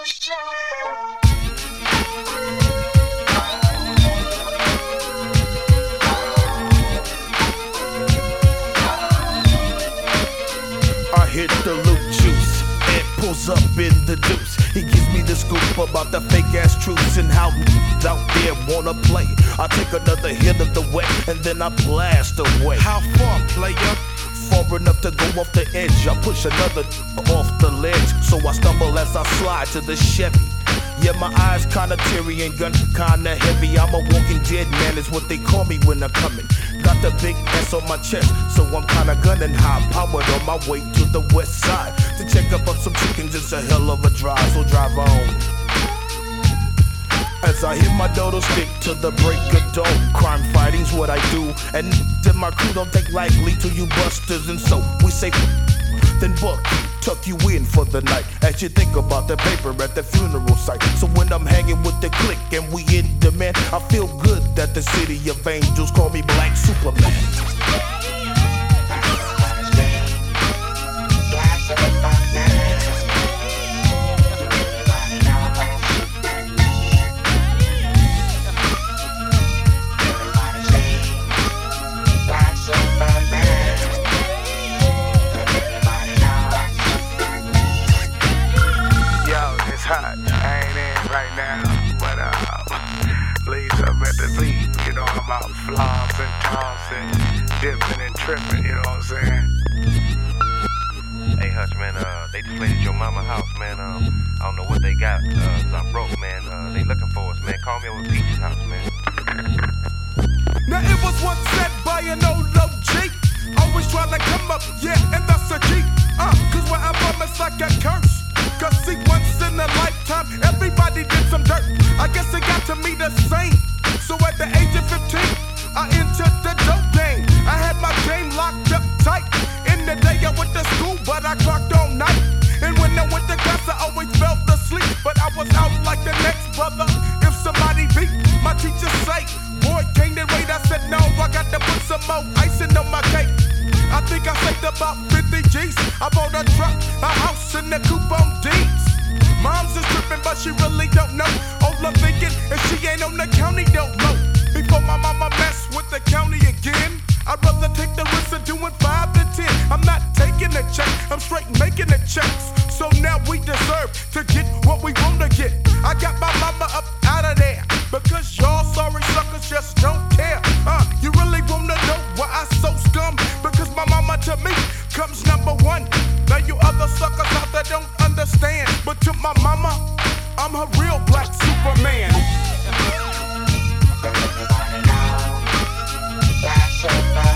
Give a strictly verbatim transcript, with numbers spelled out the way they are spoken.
I hit the loot juice, and pulls up in the deuce. He gives me the scoop about the fake ass truths and how out there wanna play. I take another hit of the wet and then I blast away. How far, player? Far enough to go off the edge. I push another off the ledge, so I stumble as I slide to the Chevy. Yeah, my eyes kinda teary and gun kinda heavy. I'm a walking dead man, is what they call me when I'm coming. Got the big S on my chest, so I'm kinda gunning high powered on my way to the west side to check up on some chickens. It's a hell of a drive, so drive on. As I hit my dodo stick to the break of dawn. Crime fighting's what I do, and then my crew don't take lightly to you busters, and so we say then buck you, tuck you in for the night as you think about the paper at the funeral site. So when I'm hanging with the clique and we in demand, I feel good that the city of angels call me Black Superman. Hot. I ain't in right now, but uh, please up at the beat. You know I'm out flossing, tossing, dipping and tripping. You know what I'm saying? Hey Hutch, man, uh, they just raided your mama house, man. Um, I don't know what they got. Uh, cause I'm broke, man. Uh, they looking for us, man. Call me over at Peach's house, man. Now it was once said by an old O G. Always trying to come up, yeah, and that's a key. Uh, cause where I'm from, it's like a curse. Cause see, once in a lifetime, everybody did some dirt. I guess it got to me the same. So at the age of fifteen, I entered the dope game. I had my game locked up tight. In the day I went to school, but I clocked all night. And when I went to class, I always fell asleep. But I was out like the next brother. If somebody beat, my teacher say, boy, can't it wait? I said, no, I got to put some more icing on my cake. I think I saved about fifty G's. I bought a truck, a house, and a coupe on D's. Mom's is tripping, but she really don't know. All I'm thinking if she ain't on the county, don't know. Before my mama mess with the county again, I'd rather take the risk of doing five to ten. I'm not taking a check, I'm straight making the checks. So now we deserve to get what we wanna get. I got my mama up out of there because y'all sorry suckers just don't care. Uh, you really wanna know why I so scum? Because my mama to me comes number one. Now you other suckers out there don't understand, but to my mama, I'm her real Black Superman. Everybody know, Black Superman.